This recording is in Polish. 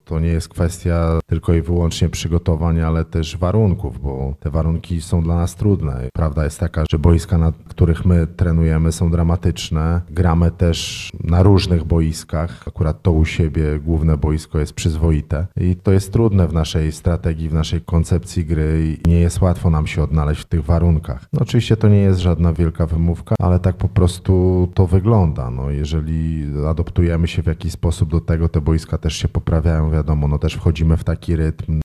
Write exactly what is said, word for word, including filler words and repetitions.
to nie jest kwestia tylko i wyłącznie przygotowań, ale też warunków, bo te warunki są dla nas trudne. Prawda jest taka, że boiska, na których my trenujemy, są dramatyczne. Gramy też na różnych boiskach. Akurat to u siebie główne boisko jest przyzwoite i to jest trudne w naszej strategii, w naszej koncepcji gry i nie jest łatwo nam się odnaleźć w tych warunkach. No oczywiście to nie jest żadna wielka wymówka, ale tak po prostu to wygląda. No, jeżeli adoptujemy się w jakiś sposób do tego, te boiska też się poprawiają, wiadomo, no też wchodzimy w taki rytm.